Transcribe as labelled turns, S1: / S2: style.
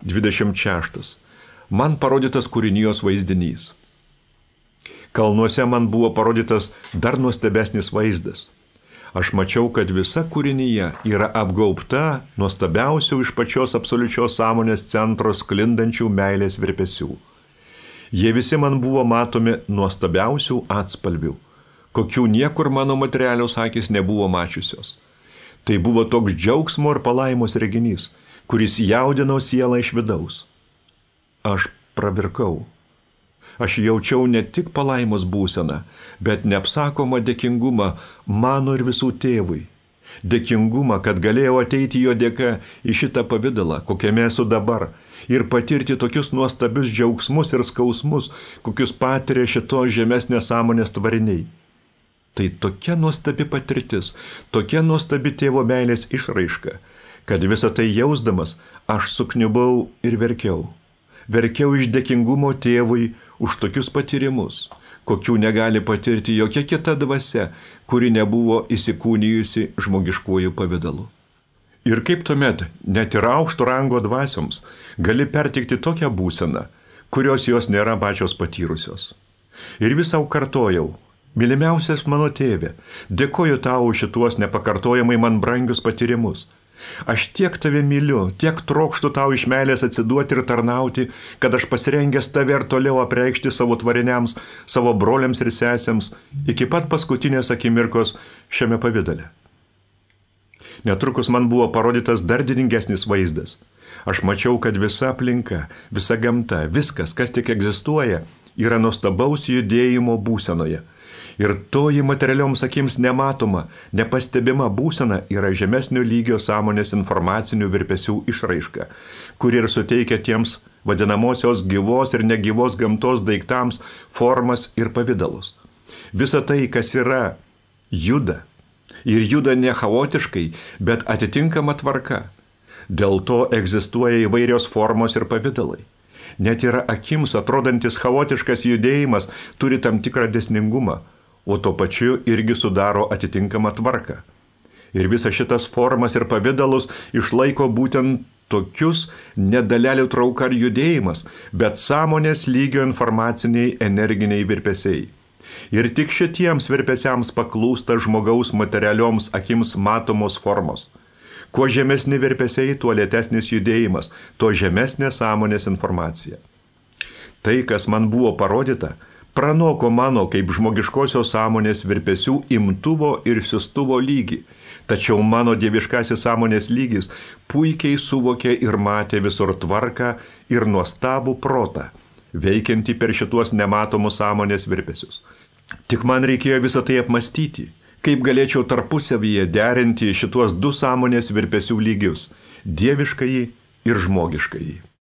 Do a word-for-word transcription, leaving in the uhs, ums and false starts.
S1: dvidešimt šeštas. Man parodytas kūrinijos vaizdinys. Kalnuose man buvo parodytas dar nuostabesnis vaizdas. Aš mačiau, kad visa kūrinyje yra apgaubta nuostabiausių iš pačios absoliučios sąmonės centro sklindančių meilės virpesių. Jie visi man buvo matomi nuostabiausių atspalvių, kokių niekur mano materialios akys nebuvo mačiusios. Tai buvo toks džiaugsmo ir palaimos reginys, kuris jaudino sielą iš vidaus. Aš pravirkau. Aš jaučiau ne tik palaimos būseną, bet neapsakomą dėkingumą mano ir visų tėvui. Dėkingumą, kad galėjau ateiti jo dėka į šitą pavidalą, kokiame esu dabar, ir patirti tokius nuostabius džiaugsmus ir skausmus, kokius patiria šitos žemesnės sąmonės tvariniai. Tai tokia nuostabi patirtis, tokia nuostabi tėvo meilės išraiška, kad visą tai jausdamas aš sukniubau ir verkiau. Verkiau iš dėkingumo tėvui už tokius patyrimus, kokių negali patirti jokia kita dvasia, kuri nebuvo įsikūnijusi žmogiškuoju pavidalu. Ir kaip tuomet, net ir aukšto rango dvasioms, gali pertikti tokią būseną, kurios jos nėra pačios patyrusios. Ir vis sau kartojau, mylimiausias mano tėve, dėkoju tau už šituos nepakartojamai man brangius patyrimus. Aš tiek tave myliu, tiek trokštu tau iš meilės atsiduoti ir tarnauti, kad aš pasirengęs tave ir toliau apreikšti savo tvariniams, savo broliams ir sesėms, iki pat paskutinės akimirkos šiame pavidale. Netrukus man buvo parodytas dar didingesnis vaizdas. Aš mačiau, kad visa aplinka, visa gamta, viskas, kas tik egzistuoja, yra nuostabaus judėjimo būsenoje. Ir toji materialioms akims nematoma, nepastebima būsena yra žemesnio lygio sąmonės informacinių virpesių išraiška, kuri ir suteikia tiems vadinamosios gyvos ir negyvos gamtos daiktams formas ir pavidalus. Visa tai, kas yra, juda. Ir juda ne chaotiškai, bet atitinkama tvarka. Dėl to egzistuoja įvairios formos ir pavidalai. Net yra akims atrodantis chaotiškas judėjimas turi tam tikrą dėsningumą, o to pačiu irgi sudaro atitinkamą tvarką. Ir visas šitas formas ir pavidalus išlaiko būtent tokius nedalelių trauka ar judėjimas, bet sąmonės lygio informaciniai energiniai virpesiai. Ir tik šitiems virpesiams paklūsta žmogaus materialioms akims matomos formos. Kuo žemesni virpesiai, tuo lėtesnis judėjimas, tuo žemesnė sąmonės informacija. Tai, kas man buvo parodyta, pranoko mano kaip žmogiškosios sąmonės virpesių imtuvo ir siųstuvo lygį, tačiau mano dieviškasis sąmonės lygis puikiai suvokė ir matė visur tvarką ir nuostabų protą, veikiantį per šituos nematomus sąmonės virpesius. Tik man reikėjo visą tai apmastyti, kaip galėčiau tarpusavyje derinti šituos du sąmonės virpesių lygius – dieviškąjį ir žmogiškąjį.